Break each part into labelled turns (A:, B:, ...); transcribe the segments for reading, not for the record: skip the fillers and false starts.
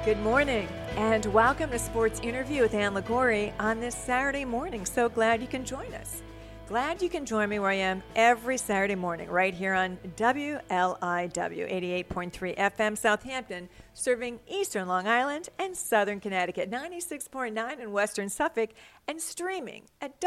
A: Good morning, and welcome to Sports Interview with Ann Liguori on this Saturday morning. So glad you can join us. Glad you can join me where I am every Saturday morning, right here on WLIW 88.3 FM Southampton, serving eastern Long Island and southern Connecticut, 96.9 in western Suffolk, and streaming at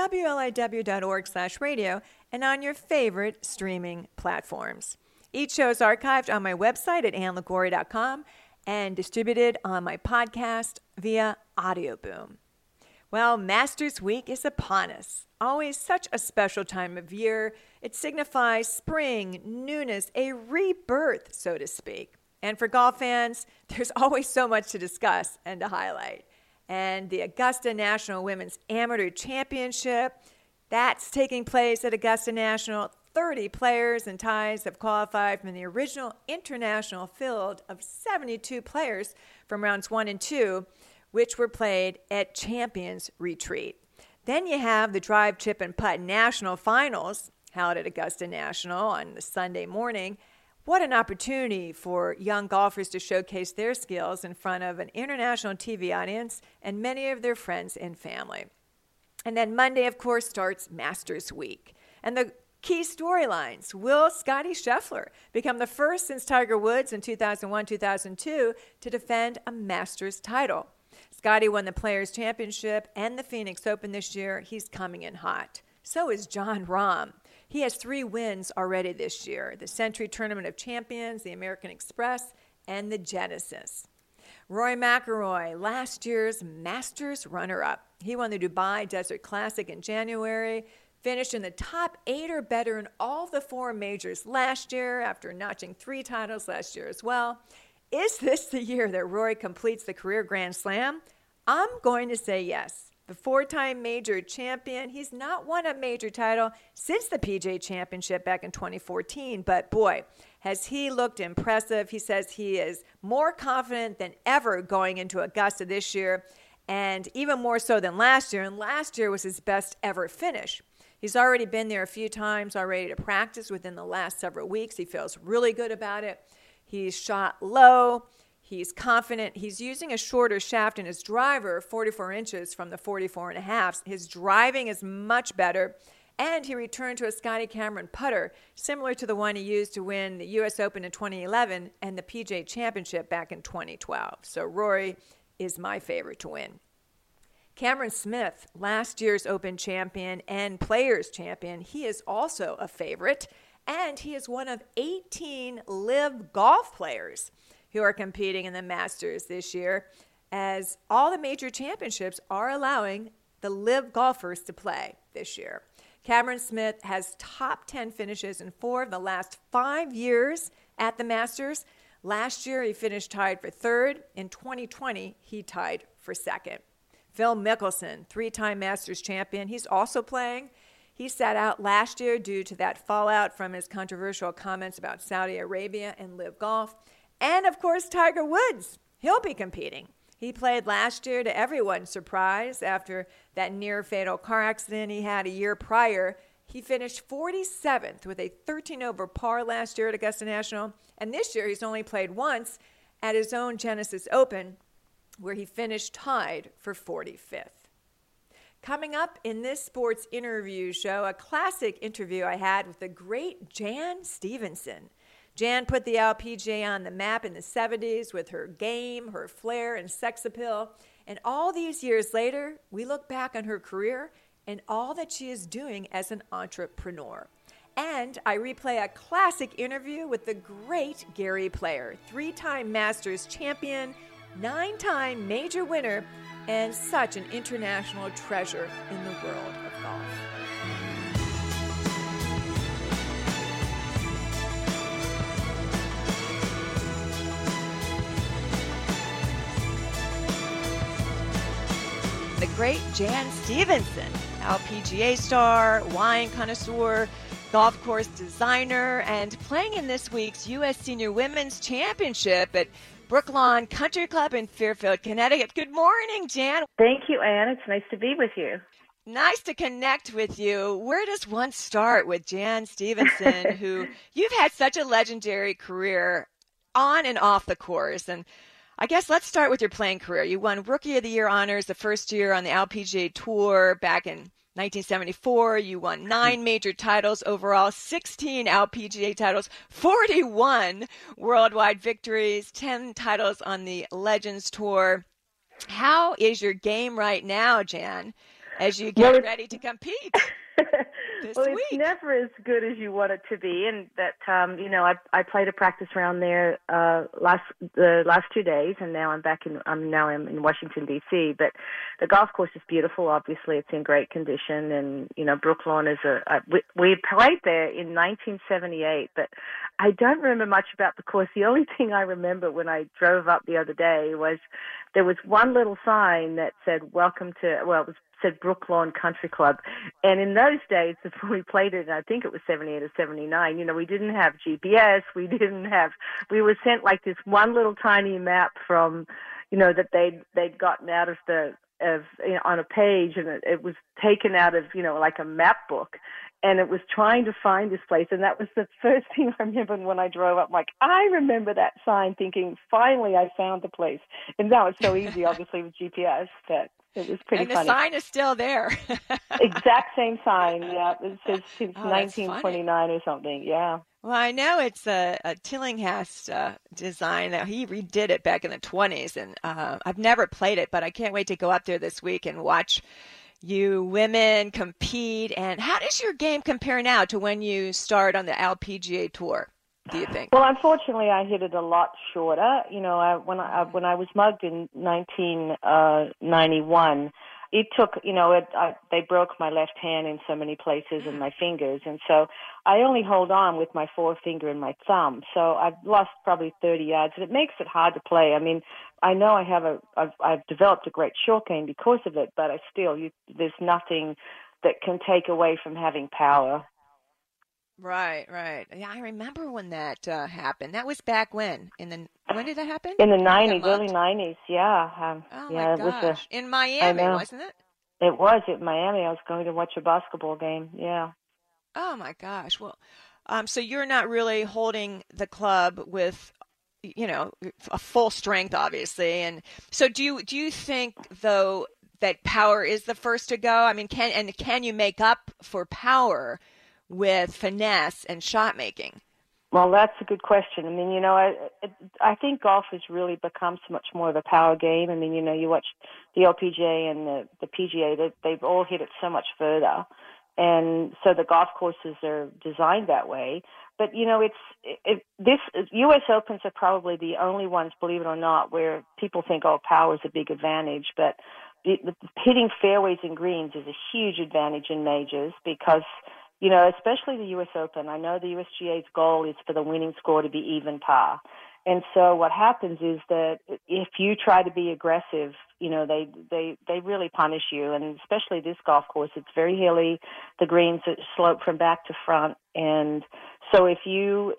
A: WLIW.org/radio and on your favorite streaming platforms. Each show is archived on my website at annliguori.com and distributed on my podcast via Audioboom. Well, Masters Week is upon us. Always such a special time of year. It signifies spring, newness, a rebirth, so to speak. And for golf fans, there's always so much to discuss and to highlight. And the Augusta National Women's Amateur Championship, that's taking place at Augusta National. 30 players and ties have qualified from the original international field of 72 players from rounds 1 and 2, which were played at Champions Retreat. Then you have the Drive, Chip, and Putt National Finals held at Augusta National on the Sunday morning. What an opportunity for young golfers to showcase their skills in front of an international TV audience and many of their friends and family. And then Monday, of course, starts Masters Week. And the key storylines: will Scottie Scheffler become the first since Tiger Woods in 2001-2002 to defend a Masters title? Scottie won the Players' Championship and the Phoenix Open this year. He's coming in hot. So is Jon Rahm. He has 3 wins already this year: the Century Tournament of Champions, the American Express, and the Genesis. Rory McIlroy, last year's Masters runner-up. He won the Dubai Desert Classic in January, finished in the top 8 or better in all the 4 majors last year after notching 3 titles last year as well. Is this the year that Rory completes the career Grand Slam? I'm going to say yes. The 4-time major champion, he's not won a major title since the PGA Championship back in 2014, but boy, has he looked impressive. He says he is more confident than ever going into Augusta this year, and even more so than last year, and last year was his best ever finish. He's already been there a few times already to practice within the last several weeks. He feels really good about it. He's shot low. He's confident. He's using a shorter shaft in his driver, 44 inches from the 44 and a half. His driving is much better. And he returned to a Scotty Cameron putter, similar to the one he used to win the U.S. Open in 2011 and the PGA Championship back in 2012. So Rory is my favorite to win. Cameron Smith, last year's Open champion and Players champion, he is also a favorite, and he is one of 18 LIV golf players who are competing in the Masters this year, as all the major championships are allowing the LIV golfers to play this year. Cameron Smith has top 10 finishes in 4 of the last 5 years at the Masters. Last year, he finished tied for 3rd. In 2020, he tied for 2nd. Phil Mickelson, 3-time Masters champion, he's also playing. He sat out last year due to that fallout from his controversial comments about Saudi Arabia and LIV Golf. And, of course, Tiger Woods, he'll be competing. He played last year to everyone's surprise after that near-fatal car accident he had a year prior. He finished 47th with a 13-over par last year at Augusta National. And this year he's only played once at his own Genesis Open, where he finished tied for 45th. Coming up in this sports interview show, a classic interview I had with the great Jan Stephenson. Jan put the LPGA on the map in the 70s with her game, her flair, and sex appeal. And all these years later, we look back on her career and all that she is doing as an entrepreneur. And I replay a classic interview with the great Gary Player, 3-time Masters champion, 9-time major winner, and such an international treasure in the world of golf. The great Jan Stephenson, LPGA star, wine connoisseur, golf course designer, and playing in this week's U.S. Senior Women's Championship at Brooklawn Country Club in Fairfield, Connecticut. Good morning, Jan.
B: Thank you, Ann. It's nice to be with you.
A: Nice to connect with you. Where does one start with Jan Stephenson, who you've had such a legendary career on and off the course? And I guess let's start with your playing career. You won Rookie of the Year honors the first year on the LPGA Tour back in 1974. You won 9 major titles overall, 16 LPGA titles, 41 worldwide victories, 10 titles on the Legends Tour. How is your game right now, Jan, as you get ready to compete this
B: well,
A: week?
B: It's never as good as you want it to be, and that I played a practice round there the last 2 days, and now I'm in Washington D.C. But the golf course is beautiful. Obviously, it's in great condition, and Brooklawn is we played there in 1978, but I don't remember much about the course. The only thing I remember when I drove up the other day was there was one little sign that said "Welcome to," it said Brooklawn Country Club. And in those days, before we played it, I think it was 78 or 79, we didn't have GPS. We were sent like this one little tiny map from, that they'd gotten out on a page, and it was taken out of, like a map book. And it was trying to find this place. And that was the first thing I remember when I drove up. I remember that sign thinking, finally, I found the place. And now it's so easy, obviously, with GPS, that it was pretty funny.
A: And the sign is still there.
B: Exact same sign, yeah. It says since 1929 or something, yeah.
A: Well, I know it's a Tillinghast design. He redid it back in the 20s, and I've never played it, but I can't wait to go up there this week and watch you women compete. And how does your game compare now to when you start on the LPGA Tour, do you think?
B: Well, unfortunately, I hit it a lot shorter. When I was mugged in 1991, it took, they broke my left hand in so many places and my fingers. And so I only hold on with my forefinger and my thumb. So I've lost probably 30 yards, and it makes it hard to play. I mean, I know I've developed a great short game because of it, but there's nothing that can take away from having power.
A: Right. Yeah, I remember when that happened. That was back when? When did that happen?
B: In the 90s, early 90s, yeah.
A: My gosh. In Miami, wasn't it?
B: It was in Miami. I was going to watch a basketball game, yeah.
A: Oh, my gosh. Well, so you're not really holding the club with, a full strength, obviously. And so do you think, though, that power is the first to go? I mean, can you make up for power with finesse and shot making?
B: Well, that's a good question. I mean, I think golf has really become so much more of a power game. I mean, you watch the LPGA and the PGA, they've all hit it so much further. And so the golf courses are designed that way. But, this U.S. Opens are probably the only ones, believe it or not, where people think, power is a big advantage. But hitting fairways and greens is a huge advantage in majors because, especially the U.S. Open. I know the USGA's goal is for the winning score to be even par. And so what happens is that if you try to be aggressive, they really punish you. And especially this golf course, it's very hilly. The greens slope from back to front. And so if you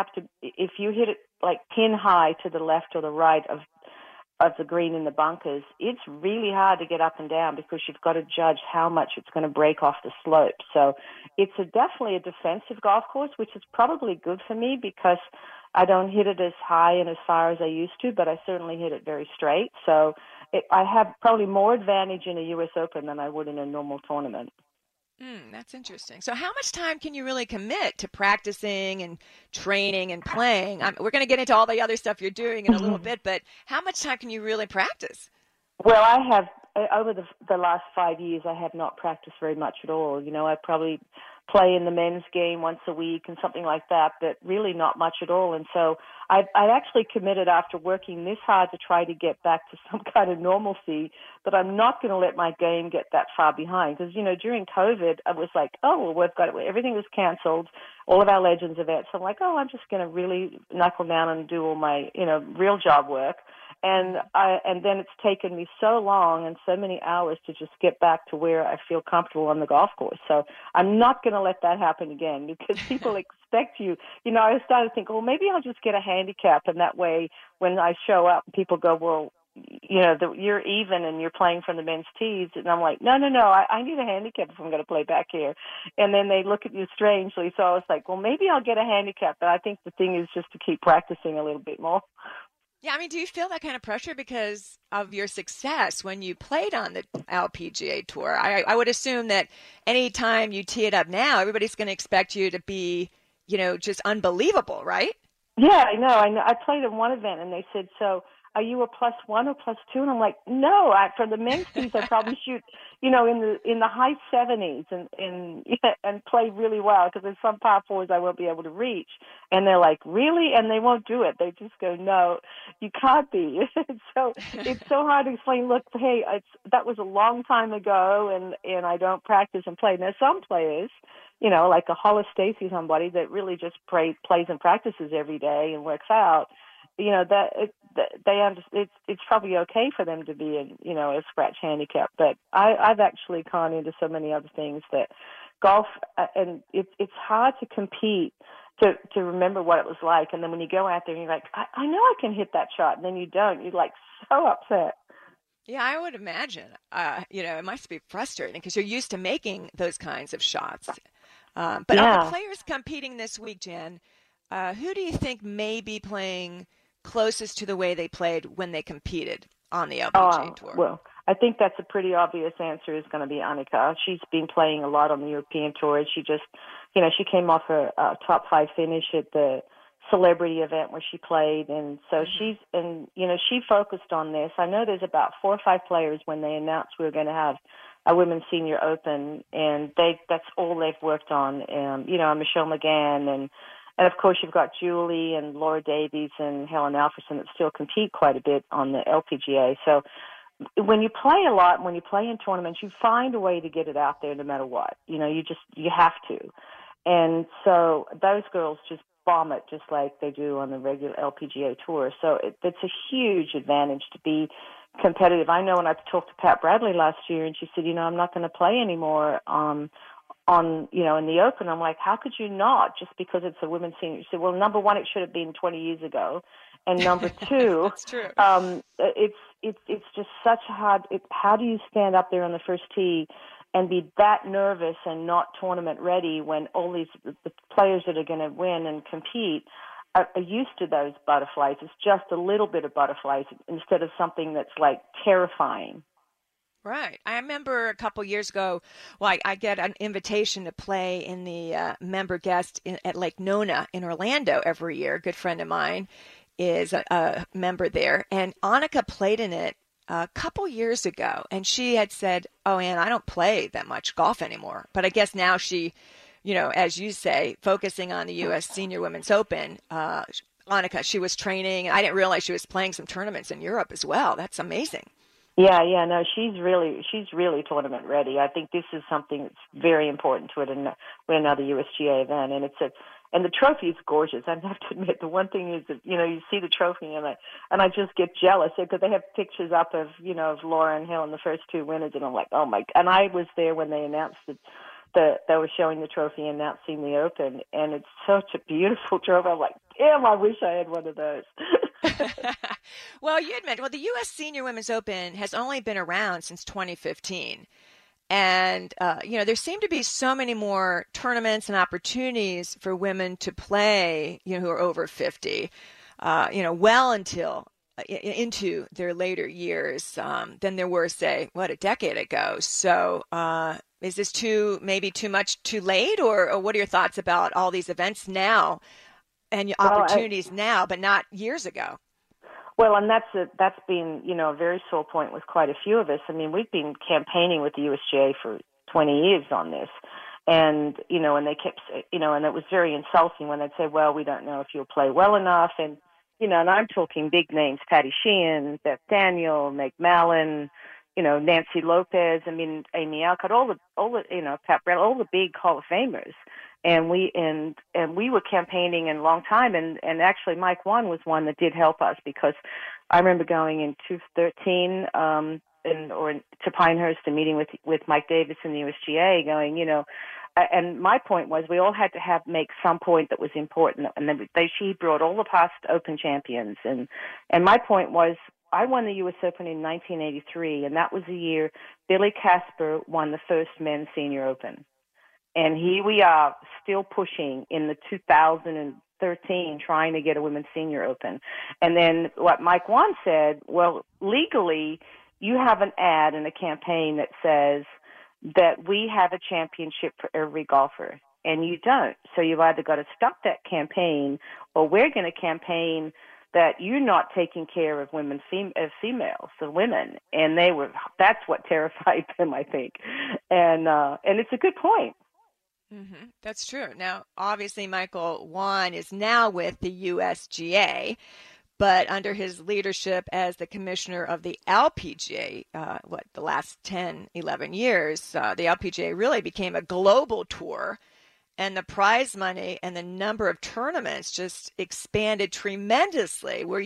B: hit it like pin high to the left or the right of the green in the bunkers, it's really hard to get up and down because you've got to judge how much it's going to break off the slope. So it's definitely a defensive golf course, which is probably good for me because I don't hit it as high and as far as I used to, but I certainly hit it very straight. So I have probably more advantage in a U.S. Open than I would in a normal tournament.
A: That's interesting. So how much time can you really commit to practicing and training and playing? We're going to get into all the other stuff you're doing in a little bit, but how much time can you really practice?
B: Well, I have, over the last 5 years, I have not practiced very much at all. I probably play in the men's game once a week and something like that, but really not much at all. And so I actually committed after working this hard to try to get back to some kind of normalcy that I'm not going to let my game get that far behind. Because, during COVID, I was like, everything was canceled, all of our Legends events. So I'm like, I'm just going to really knuckle down and do all my, real job work. And then it's taken me so long and so many hours to just get back to where I feel comfortable on the golf course. So I'm not going to let that happen again because people expect you. I started to think, maybe I'll just get a handicap, and that way when I show up, people go, well, you're even and you're playing from the men's tees. And I'm like, no, I need a handicap if I'm going to play back here. And then they look at you strangely. So I was like, well, maybe I'll get a handicap. But I think the thing is just to keep practicing a little bit more.
A: Yeah, I mean, do you feel that kind of pressure because of your success when you played on the LPGA Tour? I would assume that anytime you tee it up now, everybody's going to expect you to be, just unbelievable, right?
B: Yeah, I know. I know. I played in one event, and they said, "So, are you a +1 or +2?" And I'm like, "No, for the men's piece, I probably shoot, in the high 70s, and yeah, and play really well because there's some par fours I won't be able to reach." And they're like, "Really?" And they won't do it. They just go, "No, you can't be." So it's so hard to explain. Look, hey, that was a long time ago, and I don't practice and play. Now some players, like a Hollis Stacy, somebody that really just plays and practices every day and works out, it's probably okay for them to be a scratch handicap. But I've actually gone into so many other things that golf, and it's hard to compete. To remember what it was like, and then when you go out there and you're like, I know I can hit that shot, and then you don't, you're like so upset.
A: Yeah, I would imagine. It must be frustrating because you're used to making those kinds of shots. But of the
B: Yeah.
A: players competing this week, Jen, who do you think may be playing closest to the way they played when they competed on the LPGA
B: Oh,
A: Tour?
B: well, I think that's a pretty obvious answer is going to be Annika. She's been playing a lot on the European Tour. She just, she came off her top five finish at the celebrity event where she played. And so she focused on this. I know there's about 4 or 5 players when they announced we were going to have a Women's Senior Open, and that's all they've worked on. Michelle McGann and of course, you've got Julie and Laura Davies and Helen Alfredsson that still compete quite a bit on the LPGA. So when you play a lot, when you play in tournaments, you find a way to get it out there no matter what. You have to. And so those girls just bomb it just like they do on the regular LPGA tour. So it's a huge advantage to be competitive. I know when I talked to Pat Bradley last year, and she said, I'm not going to play anymore in the Open. I'm like, how could you not? Just because it's a women's senior. She said, well, number one, it should have been 20 years ago, and number two,
A: That's true.
B: It's just such a hard. How do you stand up there on the first tee and be that nervous and not tournament ready when all the players that are going to win and compete are used to those butterflies? It's just a little bit of butterflies instead of something that's like terrifying.
A: Right. I remember a couple years ago, well, I get an invitation to play in the member guest at Lake Nona in Orlando every year. A good friend of mine is a member there, and Annika played in it a couple years ago, and she had said, "Oh, Ann, I don't play that much golf anymore." But I guess now she, as you say, focusing on the U.S. Senior Women's Open. Annika, she was training. I didn't realize she was playing some tournaments in Europe as well. That's amazing.
B: Yeah, no, she's really tournament ready. I think this is something that's very important to it in another USGA event, and the trophy is gorgeous. I have to admit, the one thing is that you see the trophy and I just get jealous because they have pictures up of of Laura and Helen, the first 2 winners, and I'm like, oh my! And I was there when they announced they were showing the trophy announcing the Open, and it's such a beautiful trophy. I'm like, damn, I wish I had one of those.
A: Well, you admit, the U.S. Senior Women's Open has only been around since 2015. And, there seem to be so many more tournaments and opportunities for women to play, who are over 50, well into their later years than there were, say, a decade ago. So is this maybe too much too late? Or what are your thoughts about all these events now and opportunities now, but not years ago?
B: Well, and that's been a very sore point with quite a few of us. I mean, we've been campaigning with the USGA for 20 years on this, and and they kept and it was very insulting when they'd say, "Well, we don't know if you'll play well enough," and and I'm talking big names: Patty Sheehan, Beth Daniel, Meg Mallon, Nancy Lopez. I mean, Amy Alcott, all the Pat Brown, all the big Hall of Famers. And we were campaigning in a long time, and actually Mike Wan was one that did help us, because I remember going in 2013 to Pinehurst and meeting with Mike Davis in the USGA, going, and my point was we all had to make some point that was important, and then she brought all the past Open champions, and my point was I won the U.S. Open in 1983, and that was the year Billy Casper won the first men's senior Open. And here we are still pushing in the 2000 and 13 trying to get a women's senior open. And then what Mike Whan said, well, legally, you have an ad in a campaign that says that we have a championship for every golfer, and you don't. So you've either got to stop that campaign, or we're going to campaign that you're not taking care of females, the women. And that's what terrified them, I think. And it's a good point.
A: Mm-hmm. That's true. Now, obviously, Michael Whan is now with the USGA, but under his leadership as the commissioner of the LPGA, the last 10, 11 years, the LPGA really became a global tour, and the prize money and the number of tournaments just expanded tremendously. What were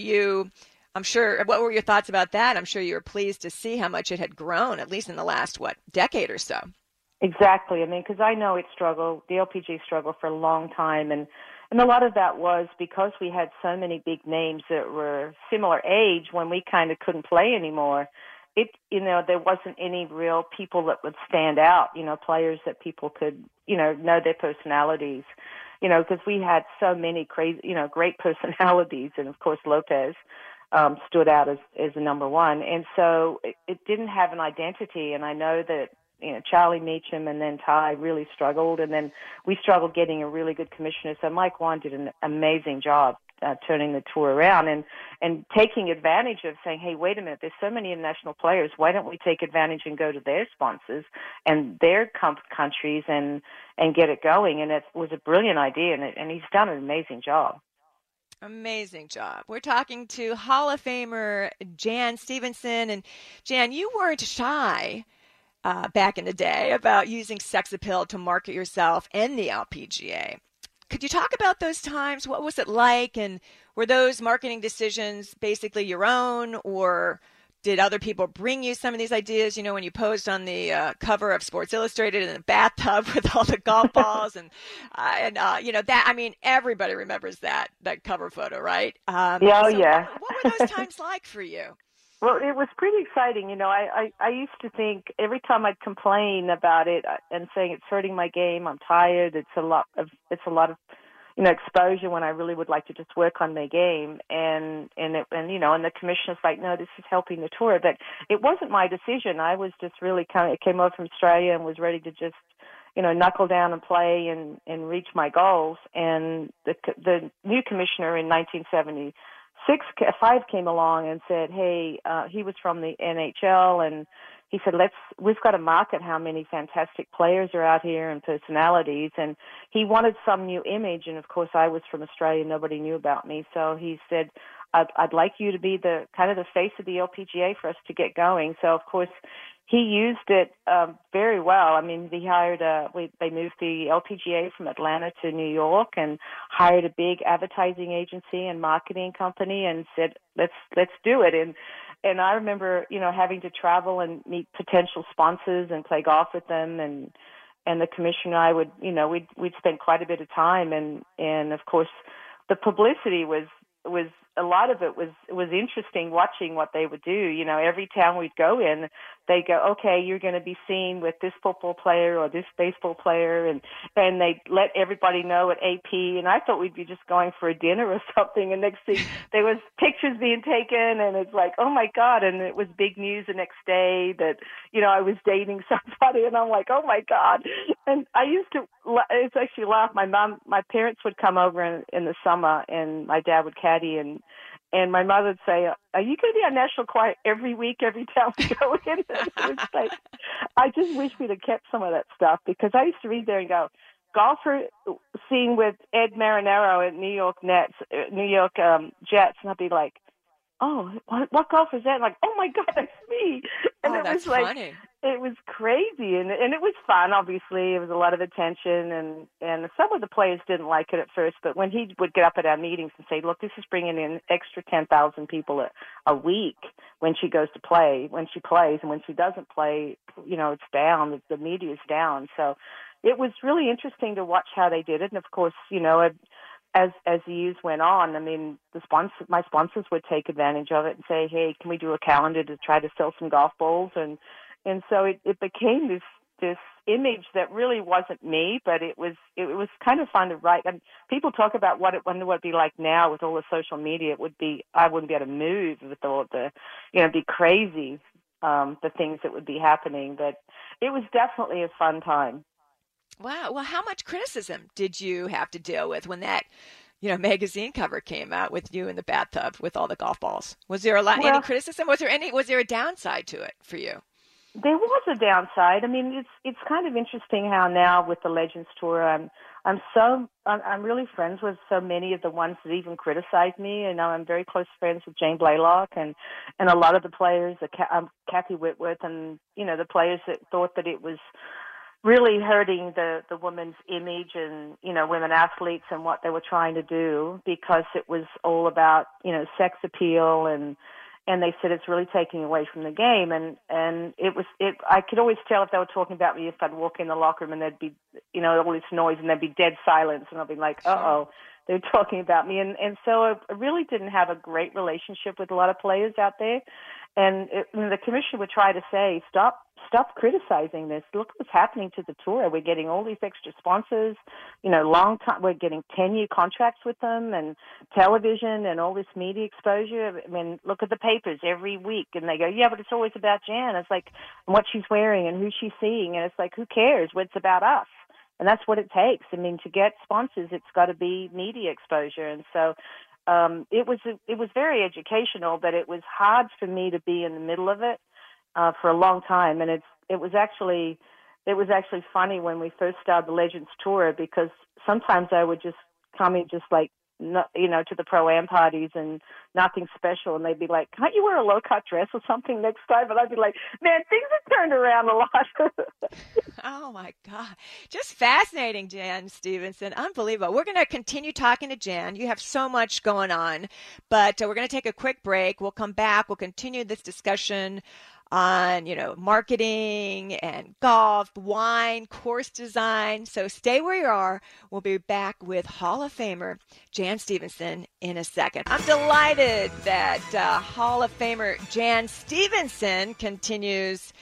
A: your thoughts about that? I'm sure you were pleased to see how much it had grown, at least in the last, decade or so.
B: Exactly. I mean, because I know the LPGA struggled for a long time, and a lot of that was because we had so many big names that were similar age when we kind of couldn't play anymore. There wasn't any real people that would stand out, players that people could, know their personalities, because we had so many crazy, great personalities. And of course, Lopez stood out as the number one. And so it didn't have an identity. And I know that, Charlie Meacham and then Ty really struggled. And then we struggled getting a really good commissioner. So Mike Whan did an amazing job turning the tour around and taking advantage of saying, hey, wait a minute, there's so many international players. Why don't we take advantage and go to their sponsors and their countries and get it going? And it was a brilliant idea, and he's done an amazing job.
A: Amazing job. We're talking to Hall of Famer Jan Stephenson. And Jan, you weren't shy back in the day about using sex appeal to market yourself and the LPGA. Could you talk about those times? What was it like? And were those marketing decisions basically your own, or did other people bring you some of these ideas? When you posed on the cover of Sports Illustrated in the bathtub with all the golf balls that, I mean, everybody remembers that cover photo, right?
B: Yeah.
A: What were those times like for you?
B: Well, it was pretty exciting. I used to think every time I'd complain about it and saying it's hurting my game, I'm tired, it's a lot of exposure when I really would like to just work on my game. And the commissioner's like, no, this is helping the tour. But it wasn't my decision. I was just really came over from Australia and was ready to just, knuckle down and play and reach my goals. And the new commissioner in 1970. 5 came along and said, hey, he was from the NHL, and he said, we've got to market how many fantastic players are out here and personalities. And he wanted some new image. And of course, I was from Australia. Nobody knew about me. So he said, I'd like you to be the kind of the face of the LPGA for us to get going. So of course, he used it very well. I mean, he hired they moved the LPGA from Atlanta to New York and hired a big advertising agency and marketing company and said, let's do it. And I remember, having to travel and meet potential sponsors and play golf with them, and the commissioner and I would, we'd spend quite a bit of time, and of course, the publicity was a lot of it was interesting watching what they would do. Every town we'd go in, they go, okay, you're going to be seen with this football player or this baseball player, and they let everybody know at AP. And I thought we'd be just going for a dinner or something. And next thing, there was pictures being taken, and it's like, oh my God! And it was big news the next day that I was dating somebody, and I'm like, oh my God! And I used to, it's actually laugh. My parents would come over in the summer, and my dad would caddy, and my mother would say, are you going to be on National Choir every week, every time we go in? It's like, I just wish we'd have kept some of that stuff, because I used to read there and go, golfer seen with Ed Marinero at New York Jets, and I'd be like, oh, what golf is that? Like, oh my God, that's me. And it
A: that's
B: was like,
A: funny.
B: It was crazy, and it was fun. Obviously, it was a lot of attention, and some of the players didn't like it at first. But when he would get up at our meetings and say, "Look, this is bringing in extra 10,000 people a week when she goes to play, when she plays, and when she doesn't play, it's down. The media's down." So it was really interesting to watch how they did it, and of course, as the years went on, I mean, my sponsors would take advantage of it and say, "Hey, can we do a calendar to try to sell some golf balls?" And so it became this image that really wasn't me, but it was kind of fun to write. And people talk about what it would be like now with all the social media. It would be, I wouldn't be able to move with all the, it'd be crazy, the things that would be happening. But it was definitely a fun time.
A: Wow. Well, how much criticism did you have to deal with when that, magazine cover came out with you in the bathtub with all the golf balls? Was there any criticism? Was there a downside to it for you?
B: There was a downside. I mean, it's kind of interesting how now with the Legends Tour, I'm really friends with so many of the ones that even criticize me. And now I'm very close friends with Jane Blaylock and a lot of the players, Kathy Whitworth, and the players that thought that it was really hurting the women's image and women athletes and what they were trying to do, because it was all about sex appeal, and they said it's really taking away from the game. And I could always tell if they were talking about me if I'd walk in the locker room and there'd be all this noise and there'd be dead silence, and I'd be like, uh-oh, they're talking about me. And so I really didn't have a great relationship with a lot of players out there. And the commissioner would try to say, stop criticizing this. Look what's happening to the tour. We're getting all these extra sponsors, long time. We're getting 10-year contracts with them, and television and all this media exposure. I mean, look at the papers every week, and they go, yeah, but it's always about Jan. It's like what she's wearing and who she's seeing, and it's like, who cares? Well, it's about us. And that's what it takes. I mean, to get sponsors, it's got to be media exposure. And so it was very educational, but it was hard for me to be in the middle of it for a long time. And it was actually funny when we first started the Legends Tour, because sometimes I would just come in just like, to the Pro-Am parties and nothing special, and they'd be like, can't you wear a low-cut dress or something next time? And I'd be like, man, things have turned around a lot.
A: Oh, my God. Just fascinating, Jan Stephenson. Unbelievable. We're going to continue talking to Jan. You have so much going on, but we're going to take a quick break. We'll come back. We'll continue this discussion on, marketing and golf, wine, course design. So stay where you are. We'll be back with Hall of Famer Jan Stephenson in a second. I'm delighted that Hall of Famer Jan Stephenson continues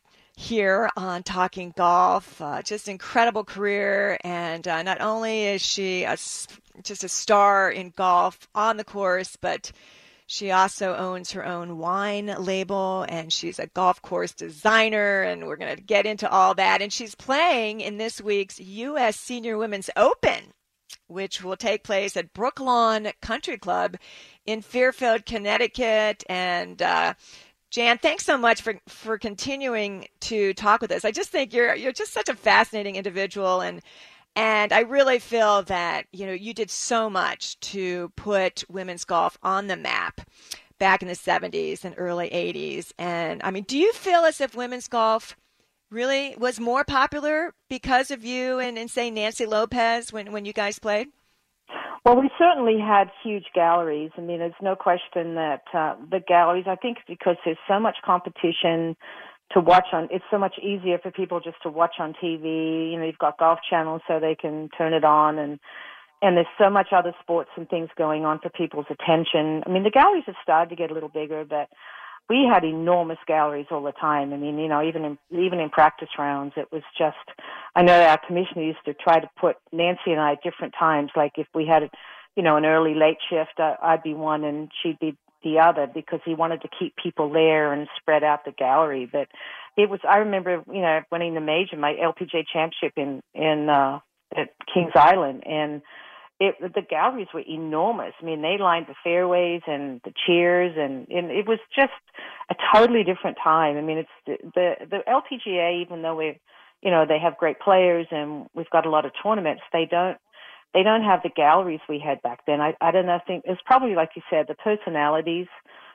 A: here on Talking Golf. Just incredible career, and not only is she just a star in golf on the course, but she also owns her own wine label, and she's a golf course designer, and we're going to get into all that. And she's playing in this week's U.S. Senior Women's Open, which will take place at Brooklawn Country Club in Fairfield, Connecticut. And Jan, thanks so much for continuing to talk with us. I just think you're just such a fascinating individual, and I really feel that, you did so much to put women's golf on the map back in the 70s and early 80s. And, I mean, do you feel as if women's golf really was more popular because of you and say, Nancy Lopez when you guys played?
B: Well, we certainly had huge galleries. I mean, there's no question that the galleries, I think because there's so much competition to watch on, it's so much easier for people just to watch on TV. You've got Golf Channel, so they can turn it on, and there's so much other sports and things going on for people's attention. I mean, the galleries have started to get a little bigger, but we had enormous galleries all the time. I mean, even in practice rounds, it was just, I know our commissioner used to try to put Nancy and I at different times. Like if we had, an early, late shift, I'd be one and she'd be the other, because he wanted to keep people there and spread out the gallery. But it was, I remember, winning the major, my LPGA championship at Kings Island, and the galleries were enormous. I mean, they lined the fairways and the cheers, and it was just a totally different time. I mean, it's the LPGA, even though they have great players and we've got a lot of tournaments, they don't have the galleries we had back then. I don't know, I think it's probably, like you said, the personalities.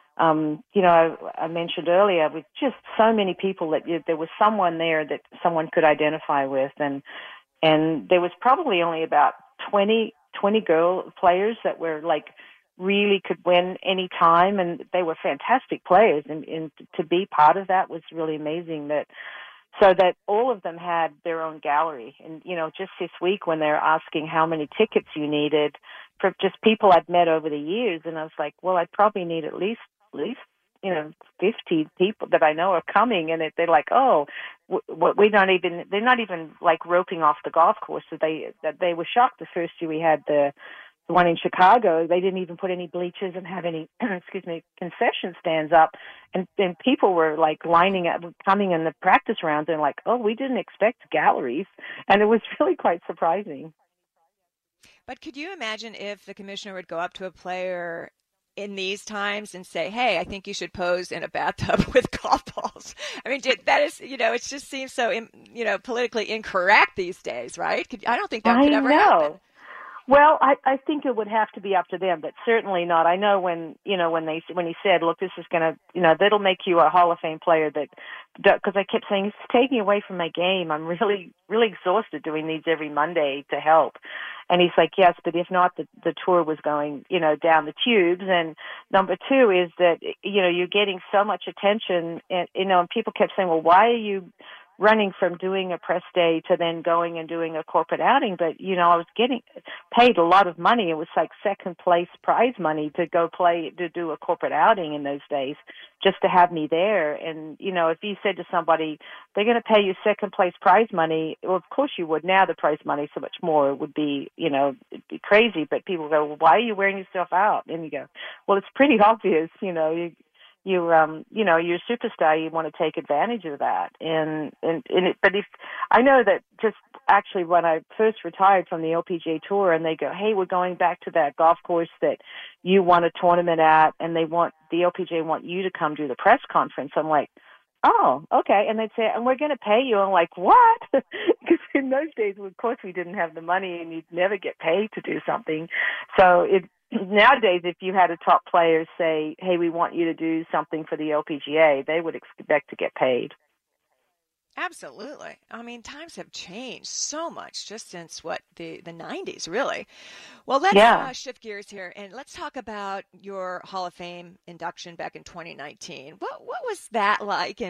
B: I mentioned earlier, with just so many people that there was someone there that someone could identify with, and there was probably only about 20 girl players that were like really could win any time, and they were fantastic players, and to be part of that was really amazing. So that all of them had their own gallery. And, just this week when they're asking how many tickets you needed for just people I'd met over the years, and I was like, well, I'd probably need at least 50 people that I know are coming. And they're like, oh, they're not even like roping off the golf course. So they were shocked the first year we had the one in Chicago. They didn't even put any bleachers and have any, excuse me, concession stands up. And people were like lining up, coming in the practice rounds and like, oh, we didn't expect galleries. And it was really quite surprising.
A: But could you imagine if the commissioner would go up to a player in these times and say, hey, I think you should pose in a bathtub with golf balls? I mean, that is, it just seems so, politically incorrect these days, right? I don't think that could ever happen.
B: Well, I think it would have to be up to them, but certainly not. I know when he said, look, this is going to, that'll make you a Hall of Fame player, because I kept saying, it's taking away from my game. I'm really, really exhausted doing these every Monday to help. And he's like, yes, but if not, the tour was going, down the tubes. And number two is that, you're getting so much attention and people kept saying, well, why are you running from doing a press day to then going and doing a corporate outing? But, I was getting paid a lot of money. It was like second place prize money to go to do a corporate outing in those days, just to have me there. And, if you said to somebody, they're going to pay you second place prize money, well, of course you would. Now the prize money is so much more. It would be, it'd be crazy. But people go, well, why are you wearing yourself out? And you go, well, it's pretty obvious, you're a superstar, you want to take advantage of that. But if I know that just actually when I first retired from the LPGA Tour and they go, hey, we're going back to that golf course that you won a tournament at, and the LPGA want you to come do the press conference. I'm like, oh, okay. And they'd say, and we're going to pay you. I'm like, what? Because in those days, of course, we didn't have the money and you'd never get paid to do something. So nowadays, if you had a top player say, hey, we want you to do something for the LPGA, they would expect to get paid.
A: Absolutely. I mean, times have changed so much just since the 90s, really. Well, let's shift gears here and let's talk about your Hall of Fame induction back in 2019. What was that like,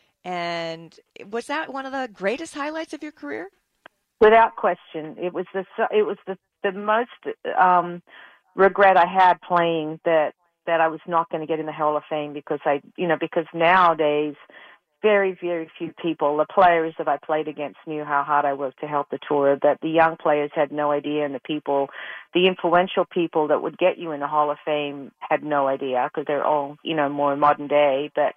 A: and was that one of the greatest highlights of your career?
B: Without question, it was the most regret I had playing that I was not going to get in the Hall of Fame because because nowadays very, very few people, the players that I played against knew how hard I worked to help the tour, that the young players had no idea, and the influential people that would get you in the Hall of Fame had no idea because they're all, more modern day. But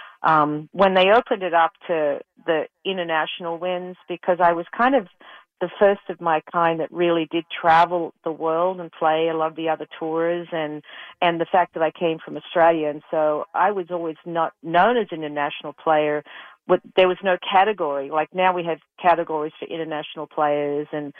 B: when they opened it up to the international wins, because I was kind of the first of my kind that really did travel the world and play a lot of the other tours, and the fact that I came from Australia, and so I was always not known as an international player. But there was no category. Like now we have categories for international players and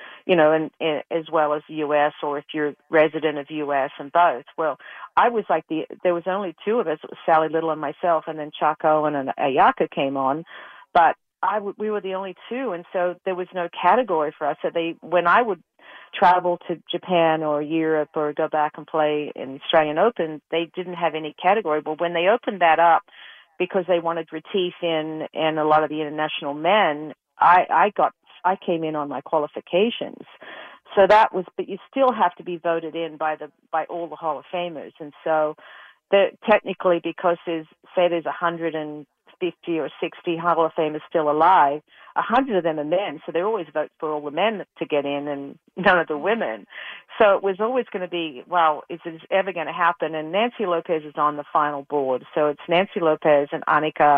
B: as well as the U.S. or if you're resident of U.S. and both. Well, I was like there was only two of us. It was Sally Little and myself, and then Chuck Owen and Ayaka came on. But we were the only two, and so there was no category for us. So when I would travel to Japan or Europe or go back and play in the Australian Open, they didn't have any category. But when they opened that up, because they wanted Retief in and a lot of the international men, I came in on my qualifications. So but you still have to be voted in by all the Hall of Famers, and so technically because there's 150 or 60 Hall of Famers still alive, 100 of them are men, so they always vote for all the men to get in and none of the women. So it was always going to be, well, is this ever going to happen? And Nancy Lopez is on the final board. So it's Nancy Lopez and Annika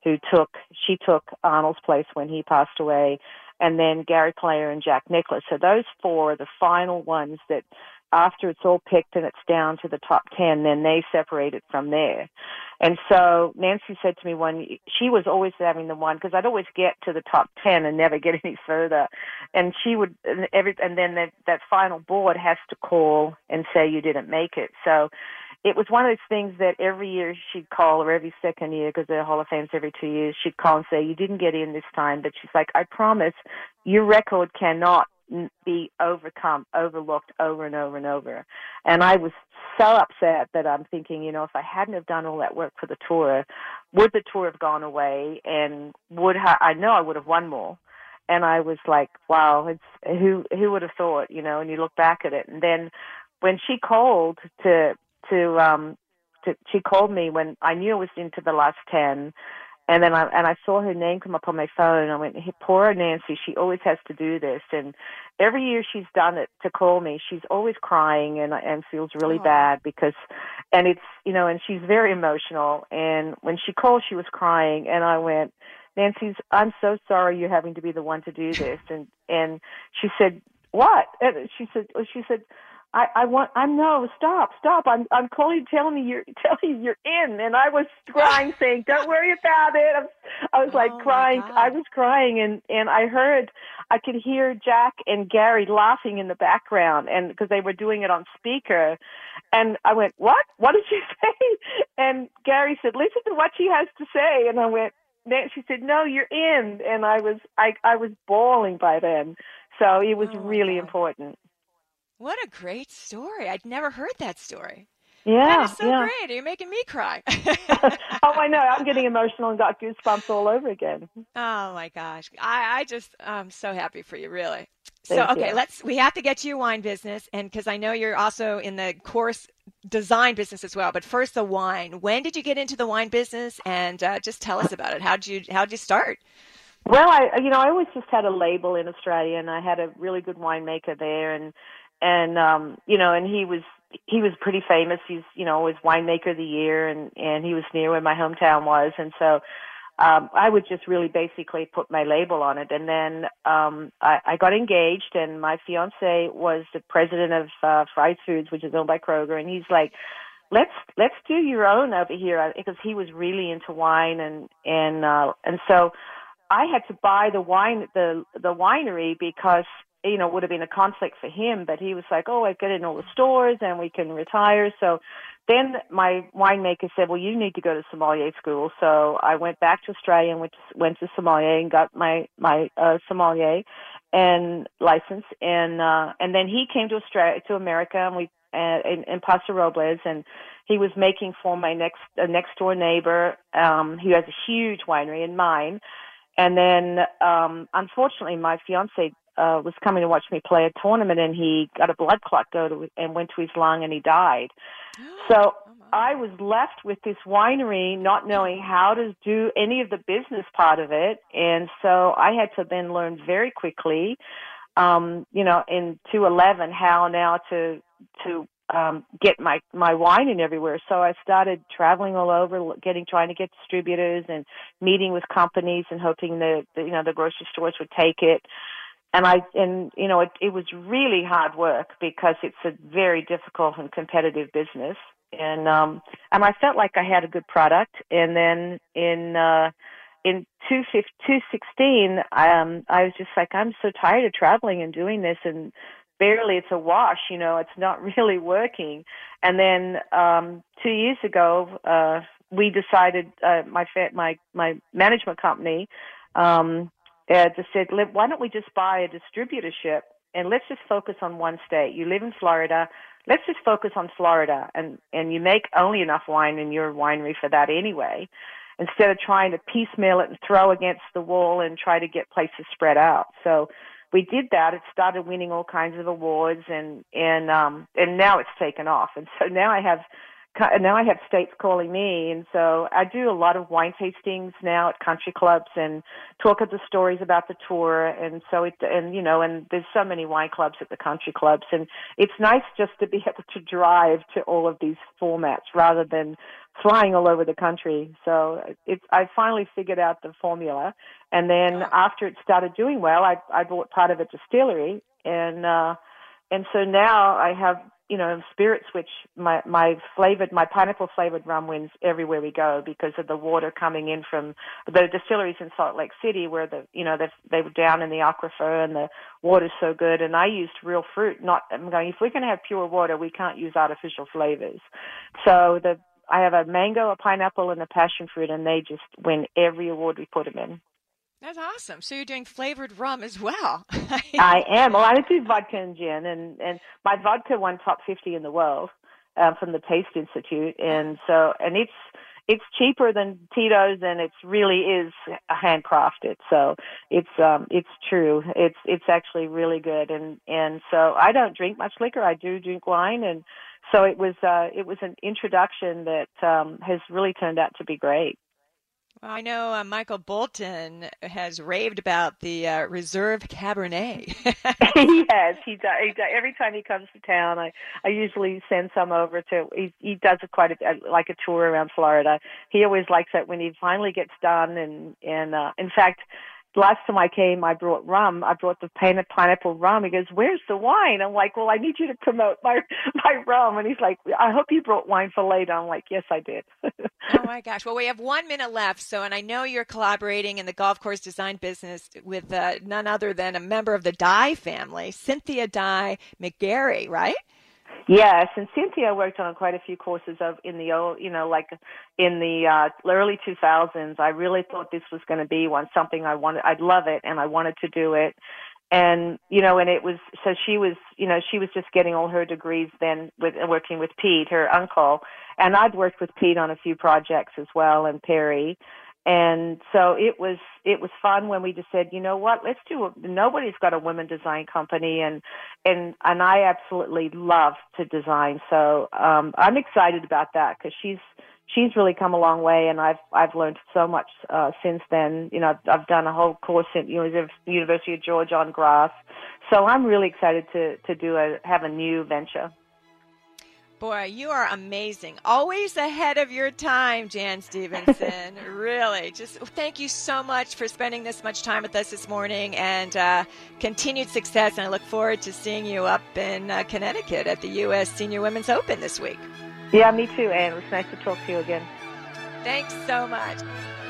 B: she took Arnold's place when he passed away, and then Gary Player and Jack Nicklaus. So those four are the final ones that after it's all picked and it's down to the top 10, then they separate it from there. And so Nancy said to me she was always having the one, because I'd always get to the top 10 and never get any further. And she would, and then that final board has to call and say you didn't make it. So it was one of those things that every year she'd call, or every second year, because the Hall of Fame's every 2 years, she'd call and say, you didn't get in this time. But she's like, I promise your record cannot be overlooked over and over and over. And I was so upset that I'm thinking, if I hadn't have done all that work for the tour, would the tour have gone away? And I know I would have won more. And I was like, wow, who would have thought, and you look back at it. And then when she called she called me when I knew I was into the last 10, And then I saw her name come up on my phone, and I went, hey, poor Nancy, she always has to do this. And every year she's done it to call me, she's always crying and feels really bad because, and it's, and she's very emotional. And when she called, she was crying, and I went, Nancy, I'm so sorry you're having to be the one to do this. And she said, what? And she said, no, stop. I'm calling, telling you you're in. And I was crying, saying, don't worry about it. I was like crying. I was crying, and I could hear Jack and Gary laughing in the background, and because they were doing it on speaker. And I went, what? What did she say? And Gary said, listen to what she has to say. And I went, she said, no, you're in. And I was bawling by then. So it was really important.
A: What a great story. I'd never heard that story.
B: Yeah.
A: That is so great. You're making me cry.
B: Oh, I know. I'm getting emotional and got goosebumps all over again.
A: Oh, my gosh. I'm so happy for you, really.
B: Thank you.
A: We have to get to your wine business, and because I know you're also in the course design business as well. But first, the wine. When did you get into the wine business? And just tell us about it. How'd you start?
B: Well, I always just had a label in Australia, and I had a really good winemaker there, and he was pretty famous. He's, always winemaker of the year, and he was near where my hometown was. And so, I would just really basically put my label on it. And then, I got engaged, and my fiance was the president of, Fry's Foods, which is owned by Kroger. And he's like, let's do your own over here, because he was really into wine. And so I had to buy the winery because, it would have been a conflict for him, but he was like, oh, I get it in all the stores and we can retire. So then my winemaker said, well, you need to go to sommelier school. So I went back to Australia and went to sommelier and got my sommelier and license. And then he came to America, and we, in Paso Robles, and he was making for my next door neighbor, who has a huge winery in mine. And then, unfortunately, my fiance was coming to watch me play a tournament, and he got a blood clot and went to his lung, and he died. So I was left with this winery, not knowing how to do any of the business part of it, and so I had to then learn very quickly, in 2011, how now to get my wine in everywhere. So I started traveling all over, trying to get distributors and meeting with companies and hoping the grocery stores would take it. And it was really hard work because it's a very difficult and competitive business. And I felt like I had a good product. And then in 2016, I was just like, I'm so tired of traveling and doing this, and barely it's a wash, it's not really working. And then 2 years ago, we decided, my management company just said, why don't we just buy a distributorship and let's just focus on one state. You live in Florida. Let's just focus on Florida, and you make only enough wine in your winery for that anyway, instead of trying to piecemeal it and throw against the wall and try to get places spread out. So we did that. It started winning all kinds of awards, and now it's taken off. And so now I have states calling me, and so I do a lot of wine tastings now at country clubs and talk of the stories about the tour. And so and there's so many wine clubs at the country clubs, and it's nice just to be able to drive to all of these formats rather than flying all over the country. So I finally figured out the formula. And then after it started doing well, I bought part of a distillery, and so now I have, spirits, which my pineapple flavored rum wins everywhere we go because of the water coming in from the distilleries in Salt Lake City, where they were down in the aquifer and the water's so good. And I used real fruit. If we're going to have pure water, we can't use artificial flavors. So I have a mango, a pineapple, and a passion fruit, and they just win every award we put them in.
A: That's awesome. So you're doing flavored rum as well.
B: I am. Well, I do vodka and gin, and my vodka won top 50 in the world from the Taste Institute, and it's cheaper than Tito's, and it really is handcrafted. So it's true. It's actually really good, and so I don't drink much liquor. I do drink wine, and so it was an introduction that has really turned out to be great.
A: Well, I know Michael Bolton has raved about the Reserve Cabernet.
B: He does. Every time he comes to town, I usually send some over to. He does quite like a tour around Florida. He always likes that when he finally gets done, and in fact, last time I came, I brought rum. I brought the pineapple rum. He goes, "Where's the wine?" I'm like, "Well, I need you to promote my rum." And he's like, "I hope you brought wine for later." I'm like, "Yes, I did."
A: Oh my gosh. Well, we have 1 minute left. And I know you're collaborating in the golf course design business with none other than a member of the Dye family, Cynthia Dye McGarry, right?
B: Yes, and Cynthia worked on quite a few courses in the old, like in the early 2000s. I really thought this was going to be something I wanted. I'd love it, and I wanted to do it. And and it was so she was just getting all her degrees then with working with Pete, her uncle, and I'd worked with Pete on a few projects as well, and Perry. And so it was fun when we just said, you know what, let's do it. Nobody's got a women design company, and I absolutely love to design. So I'm excited about that because she's really come a long way, and I've learned so much since then. I've done a whole course at University of Georgia on grass. So I'm really excited to have a new venture.
A: Boy, you are amazing. Always ahead of your time, Jan Stevenson. Really. Just thank you so much for spending this much time with us this morning, and continued success. And I look forward to seeing you up in Connecticut at the U.S. Senior Women's Open this week.
B: Yeah, me too, Anne. It was nice to talk to you again.
A: Thanks so much.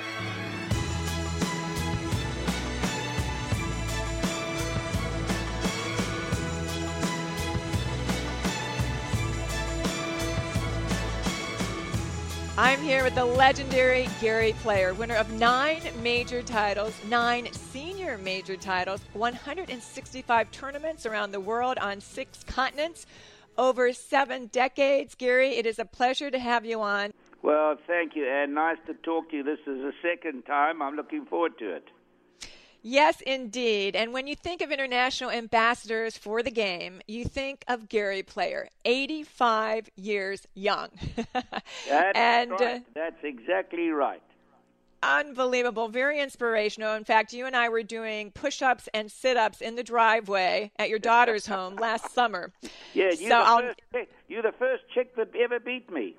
A: I'm here with the legendary Gary Player, winner of 9 major titles, 9 senior major titles, 165 tournaments around the world on 6 continents, over 7 decades. Gary, it is a pleasure to have you on.
C: Well, thank you, Anne. Nice to talk to you. This is the second time. I'm looking forward to it.
A: Yes, indeed. And when you think of international ambassadors for the game, you think of Gary Player, 85 years young.
C: That's right. That's exactly right.
A: Unbelievable. Very inspirational. In fact, you and I were doing push-ups and sit-ups in the driveway at your daughter's home last summer.
C: Yeah, you're the first chick that ever beat me.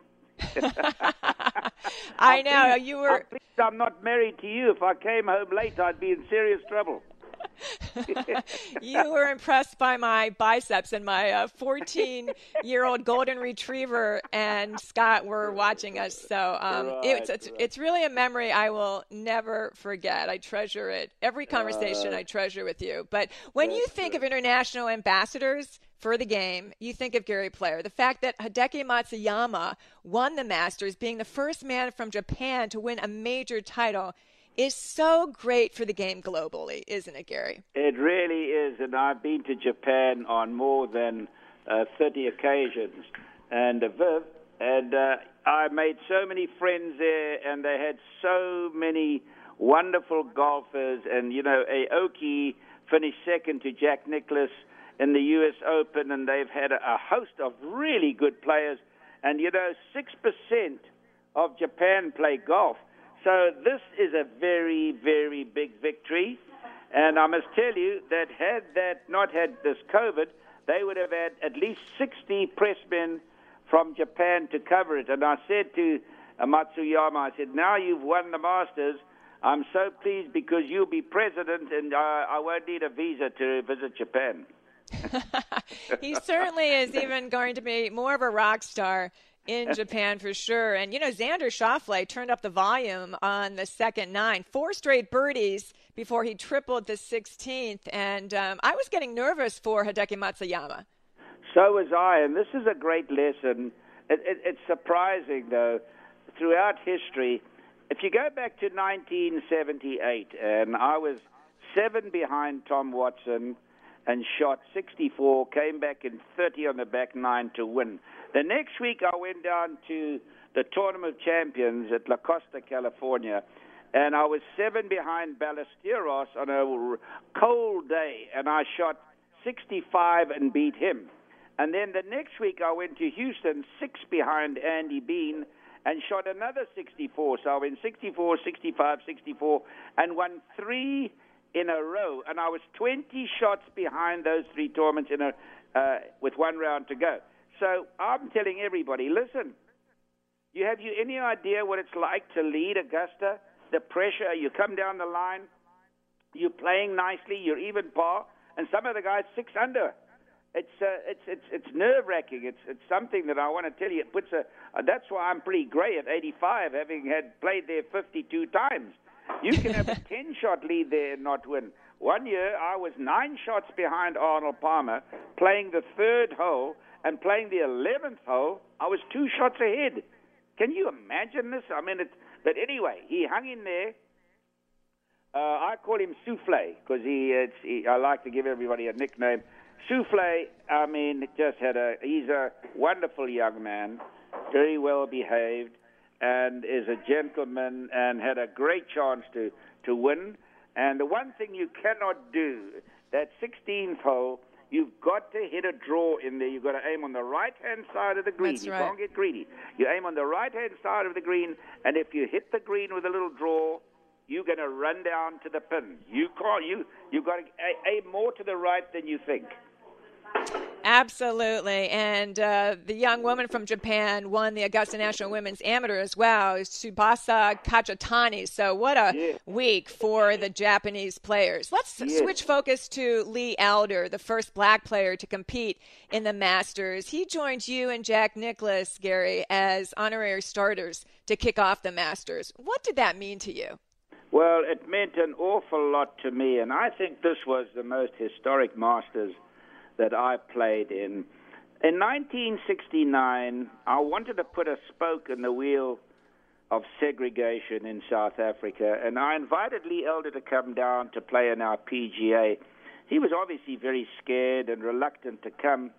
A: I know. You were.
C: I'm pleased I'm not married to you. If I came home late, I'd be in serious trouble.
A: You were impressed by my biceps, and my 14-year-old golden retriever and Scott were watching us. So it's really a memory I will never forget. I treasure it. Every conversation I treasure with you. But when you think of international ambassadors for the game, you think of Gary Player. The fact that Hideki Matsuyama won the Masters, being the first man from Japan to win a major title, is so great for the game globally, isn't it, Gary?
C: It really is, and I've been to Japan on more than 30 occasions, and Viv, and I made so many friends there, and they had so many wonderful golfers, and Aoki finished second to Jack Nicklaus in the U.S. Open, and they've had a host of really good players, and 6% of Japan play golf. So this is a very, very big victory. And I must tell you that had that not had this COVID, they would have had at least 60 pressmen from Japan to cover it. And I said to Matsuyama, I said, now you've won the Masters, I'm so pleased because you'll be president and I won't need a visa to visit Japan.
A: He certainly is even going to be more of a rock star in Japan for sure. And, Xander Schauffele turned up the volume on the second 9, 4 straight birdies before he tripled the 16th. And I was getting nervous for Hideki Matsuyama.
C: So was I, and this is a great lesson. It's surprising, though, throughout history. If you go back to 1978, and I was 7 behind Tom Watson and shot 64, came back in 30 on the back 9 to win. The next week, I went down to the Tournament of Champions at La Costa, California, and I was 7 behind Ballesteros on a cold day, and I shot 65 and beat him. And then the next week, I went to Houston, 6 behind Andy Bean, and shot another 64. So I went 64, 65, 64, and won 3 in a row. And I was 20 shots behind those 3 tournaments with 1 round to go. So I'm telling everybody, listen, have you any idea what it's like to lead Augusta? The pressure, you come down the line, you're playing nicely, you're even par, and some of the guys 6 under. It's nerve-wracking. It's something that I want to tell you. It puts that's why I'm pretty grey at 85, having had played there 52 times. You can have a 10-shot lead there and not win. One year, I was 9 shots behind Arnold Palmer, playing the 3rd hole, and playing the 11th hole, I was 2 shots ahead. Can you imagine this? I mean, but anyway, he hung in there. I call him Souffle because I like to give everybody a nickname. Souffle, I mean, he's a wonderful young man, very well behaved, and is a gentleman and had a great chance to win. And the one thing you cannot do, that 16th hole, you've got to hit a draw in there. You've got to aim on the right-hand side of the green.
A: That's
C: you
A: right.
C: can't get greedy. You aim on the right-hand side of the green, and if you hit the green with a little draw, you're going to run down to the pin. You've got to aim more to the right than you think.
A: Absolutely. And the young woman from Japan won the Augusta National Women's Amateur as well, Tsubasa Kachitani. So what a week for the Japanese players. Let's switch focus to Lee Elder, the first black player to compete in the Masters. He joined you and Jack Nicklaus, Gary, as honorary starters to kick off the Masters. What did that mean to you?
C: Well, it meant an awful lot to me, and I think this was the most historic Masters that I played in. In 1969, I wanted to put a spoke in the wheel of segregation in South Africa, and I invited Lee Elder to come down to play in our PGA. He was obviously very scared and reluctant to come,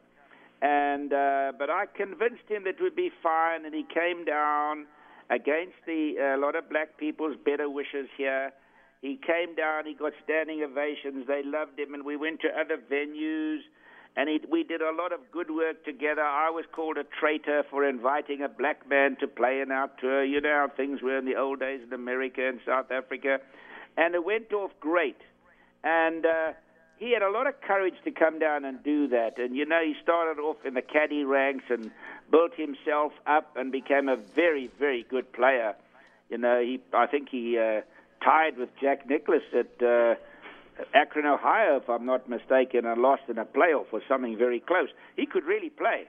C: but I convinced him that it would be fine, and he came down against a lot of black people's better wishes here. He came down, he got standing ovations, they loved him, and we went to other venues, and we did a lot of good work together. I was called a traitor for inviting a black man to play in our tour. You know how things were in the old days in America and South Africa. And it went off great. And he had a lot of courage to come down and do that. And, you know, he started off in the caddy ranks and built himself up and became a very, very good player. You know, I think he tied with Jack Nicklaus at Akron, Ohio, if I'm not mistaken, and lost in a playoff or something very close. He could really play.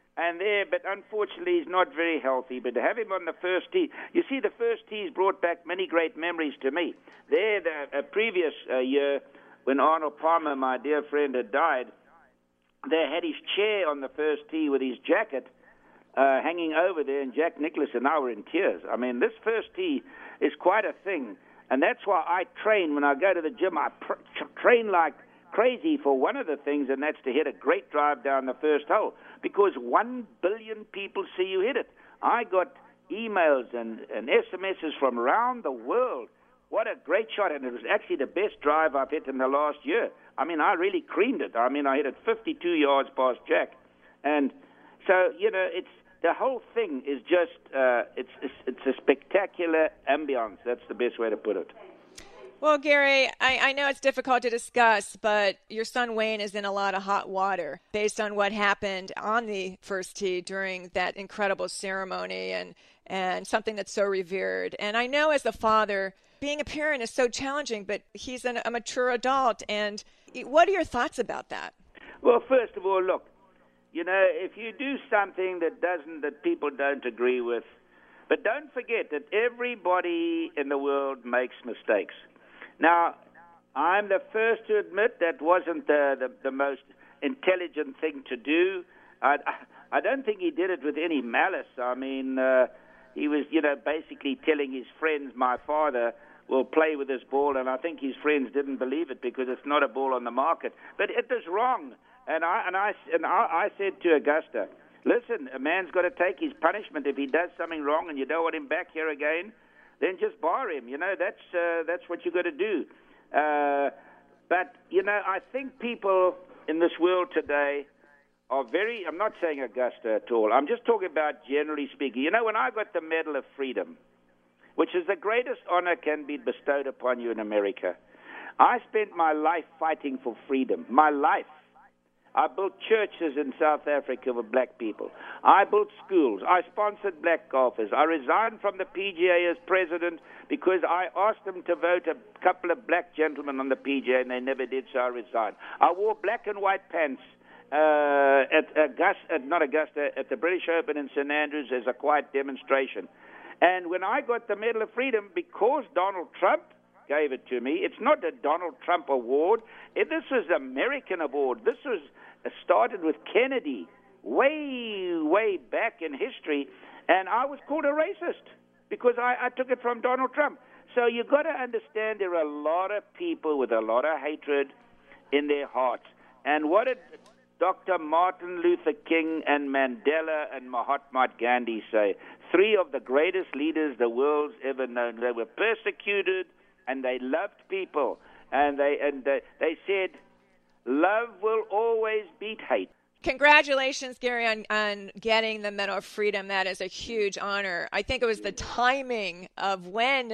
C: But unfortunately, he's not very healthy. But to have him on the first tee, you see, the first tee's brought back many great memories to me. The previous year, when Arnold Palmer, my dear friend, had died, they had his chair on the first tee with his jacket hanging over there, and Jack Nicklaus and I were in tears. I mean, this first tee is quite a thing. And that's why I train. When I go to the gym, I train like crazy for one of the things, and that's to hit a great drive down the first hole, because 1 billion people see you hit it. I got emails and SMSs from around the world. What a great shot, and it was actually the best drive I've hit in the last year. I mean, I really creamed it. I mean, I hit it 52 yards past Jack. And so, you know, the whole thing is just, it's a spectacular ambiance. That's the best way to put it.
A: Well, Gary, I know it's difficult to discuss, but your son Wayne is in a lot of hot water based on what happened on the first tee during that incredible ceremony and something that's so revered. And I know as a father, being a parent is so challenging, but he's a mature adult. And what are your thoughts about that?
C: Well, first of all, look, you know, if you do something that people don't agree with, but don't forget that everybody in the world makes mistakes. Now, I'm the first to admit that wasn't the most intelligent thing to do. I don't think he did it with any malice. I mean, he was, you know, basically telling his friends, my father will play with this ball, and I think his friends didn't believe it because it's not a ball on the market. But it was wrong. And I said to Augusta, listen, a man's got to take his punishment. If he does something wrong and you don't want him back here again, then just bar him. You know, that's what you got to do. But, you know, I think people in this world today are very, I'm not saying Augusta at all, I'm just talking about generally speaking. You know, when I got the Medal of Freedom, which is the greatest honor can be bestowed upon you in America, I spent my life fighting for freedom, my life. I built churches in South Africa for black people. I built schools. I sponsored black golfers. I resigned from the PGA as president because I asked them to vote a couple of black gentlemen on the PGA, and they never did, so I resigned. I wore black and white pants at the British Open in St. Andrews as a quiet demonstration. And when I got the Medal of Freedom, because Donald Trump gave it to me, it's not a Donald Trump award. This was an American award. This was started with Kennedy way back in history, and I was called a racist because I took it from Donald Trump. So you got to understand there are a lot of people with a lot of hatred in their hearts. And what did Dr. Martin Luther King and Mandela and Mahatma Gandhi say? Three of the greatest leaders the world's ever known. They were persecuted and they loved people, and they said, love will always beat hate.
A: Congratulations, Gary, on getting the Medal of Freedom. That is a huge honor. I think it was the timing of when,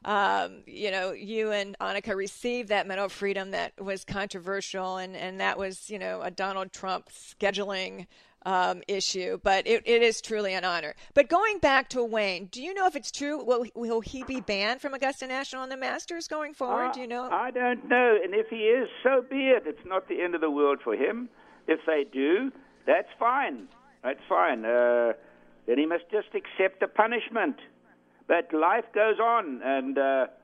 A: you and Annika received that Medal of Freedom that was controversial, and that was, a Donald Trump scheduling issue. But it is truly an honor. But going back to Wayne, do you know if it's true? Will he be banned from Augusta National and the Masters going forward? Do you know?
C: I don't know. And if he is, so be it. It's not the end of the world for him. If they do, that's fine. That's fine. Then he must just accept the punishment. But life goes on. And,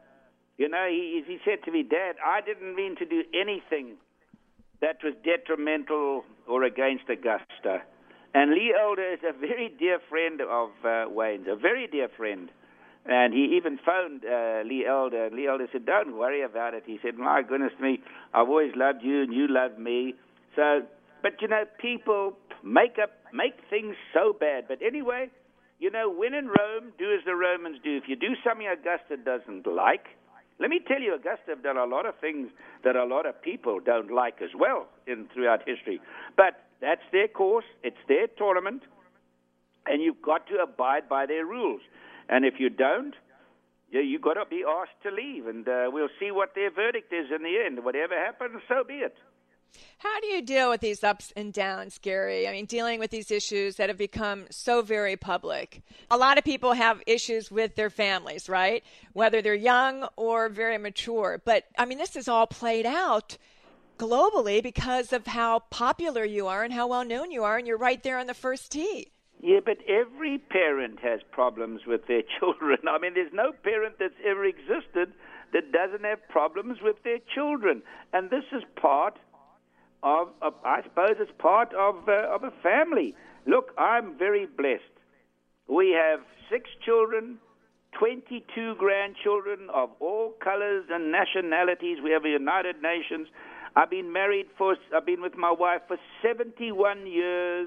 C: he said to me, Dad, I didn't mean to do anything that was detrimental or against Augusta. And Lee Elder is a very dear friend of Wayne's, a very dear friend. And he even phoned Lee Elder. Lee Elder said, don't worry about it. He said, my goodness me, I've always loved you and you love me. So, but, people make things so bad. But anyway, when in Rome, do as the Romans do. If you do something Augusta doesn't like, let me tell you, Augusta have done a lot of things that a lot of people don't like as well throughout history. But that's their course. It's their tournament. And you've got to abide by their rules. And if you don't, you've got to be asked to leave. And we'll see what their verdict is in the end. Whatever happens, so be it.
A: How do you deal with these ups and downs, Gary? I mean, dealing with these issues that have become so very public. A lot of people have issues with their families, right? Whether they're young or very mature. But, I mean, this is all played out globally because of how popular you are and how well known you are, and you're right there on the first tee.
C: Yeah, but every parent has problems with their children. I mean, there's no parent that's ever existed that doesn't have problems with their children. And this is part of I suppose it's part of a family. Look, I'm very blessed. We have 6 children, 22 grandchildren of all colors and nationalities. We have a United Nations. I've been with my wife for 71 years.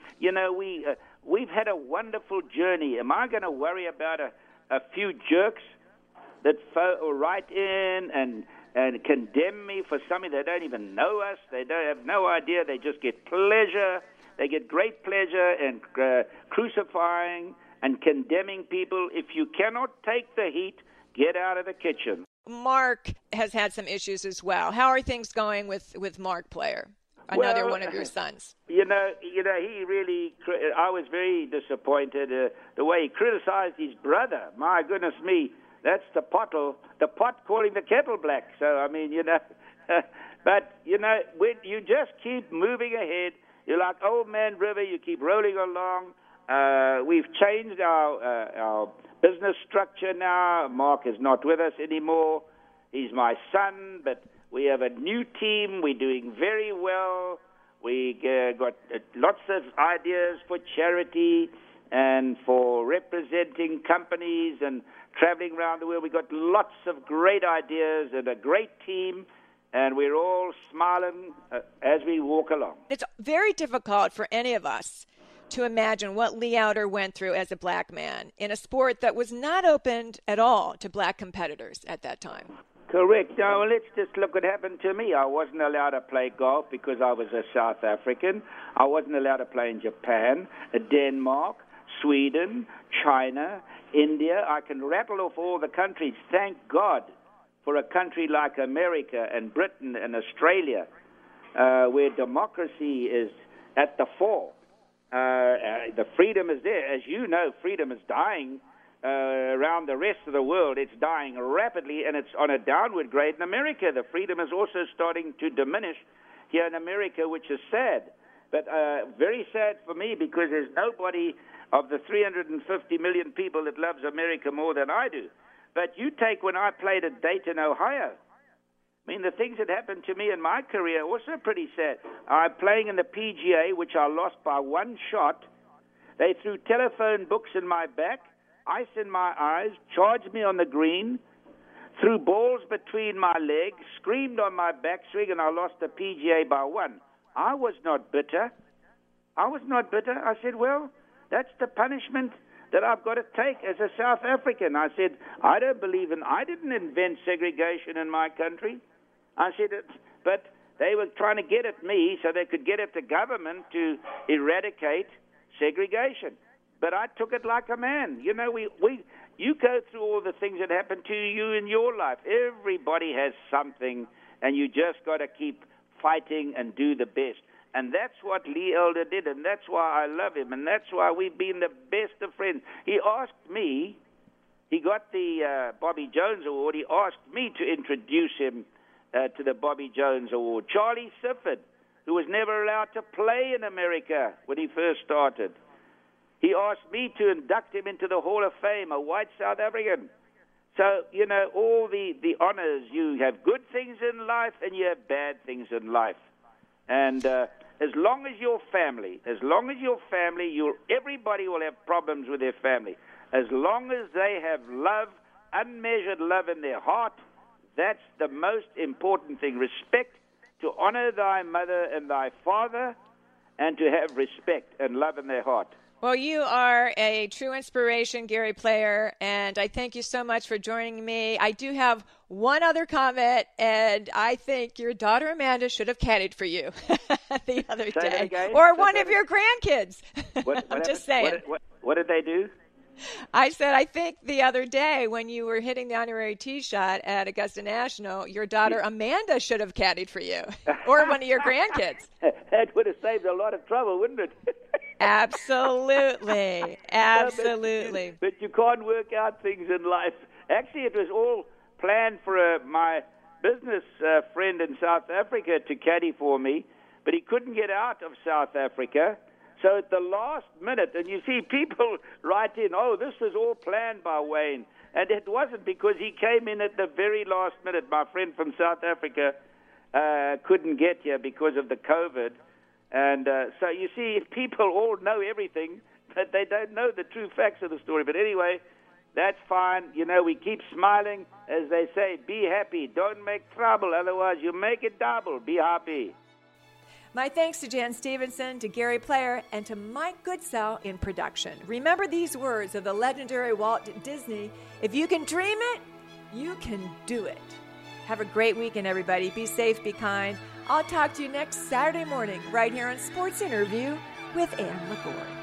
C: We've had a wonderful journey. Am I going to worry about a few jerks that write in and condemn me for something? They don't even know us. They don't have no idea. They just get pleasure. They get great pleasure in crucifying and condemning people. If you cannot take the heat, get out of the kitchen.
A: Mark has had some issues as well. How are things going with Mark Player, another one of your sons? He
C: really, I was very disappointed the way he criticized his brother. My goodness me. That's the pot calling the kettle black. So, I mean, but, when you just keep moving ahead, you're like Old Man River, you keep rolling along. We've changed our business structure now. Mark is not with us anymore. He's my son, but we have a new team. We're doing very well. We got lots of ideas for charity and for representing companies and traveling around the world. We got lots of great ideas and a great team, and we're all smiling as we walk along.
A: It's very difficult for any of us to imagine what Lee Elder went through as a black man in a sport that was not opened at all to black competitors at that time.
C: Correct. Now, let's just look what happened to me. I wasn't allowed to play golf because I was a South African. I wasn't allowed to play in Japan, Denmark, Sweden, China, India. I can rattle off all the countries. Thank God for a country like America and Britain and Australia, where democracy is at the fore. The freedom is there. As you know, freedom is dying around the rest of the world. It's dying rapidly, and it's on a downward grade in America. The freedom is also starting to diminish here in America, which is sad. But very sad for me, because there's nobody of the 350 million people that loves America more than I do. But you take when I played at Dayton, Ohio. I mean, the things that happened to me in my career are also pretty sad. I'm playing in the PGA, which I lost by one shot. They threw telephone books in my back, ice in my eyes, charged me on the green, threw balls between my legs, screamed on my backswing, and I lost the PGA by one. I was not bitter. I said, well, that's the punishment that I've got to take as a South African. I said, I didn't invent segregation in my country. I said, but they were trying to get at me so they could get at the government to eradicate segregation. But I took it like a man. You know, you go through all the things that happen to you in your life. Everybody has something, and you just got to keep fighting and do the best. And that's what Lee Elder did, and that's why I love him, and that's why we've been the best of friends. He asked me, he got the Bobby Jones Award, he asked me to introduce him to the Bobby Jones Award. Charlie Sifford, who was never allowed to play in America when he first started. He asked me to induct him into the Hall of Fame, a white South African. So, you know, all the honors, you have good things in life and you have bad things in life. And as long as your family, everybody will have problems with their family. As long as they have love, unmeasured love in their heart, that's the most important thing. Respect, to honor thy mother and thy father, and to have respect and love in their heart.
A: Well, you are a true inspiration, Gary Player, and I thank you so much for joining me. I do have one other comment, and I think your daughter Amanda should have caddied for you the other day. Or one of your grandkids. I'm just saying.
C: What did they do?
A: I said, I think the other day when you were hitting the honorary tee shot at Augusta National, your daughter Amanda should have caddied for you, or one of your grandkids.
C: That would have saved a lot of trouble, wouldn't it?
A: Absolutely. Absolutely.
C: But you can't work out things in life. Actually, it was all planned for my business friend in South Africa to caddy for me, but he couldn't get out of South Africa. So at the last minute, and you see people write in, oh, this was all planned by Wayne. And it wasn't, because he came in at the very last minute. My friend from South Africa couldn't get here because of the COVID. And so you see, people all know everything, but they don't know the true facts of the story. But anyway, that's fine. You know, we keep smiling. As they say, be happy. Don't make trouble. Otherwise, you make it double. Be happy.
A: My thanks to Jan Stevenson, to Gary Player, and to Mike Goodsell in production. Remember these words of the legendary Walt Disney: if you can dream it, you can do it. Have a great weekend, everybody. Be safe, be kind. I'll talk to you next Saturday morning right here on Sports Interview with Ann LaGorre.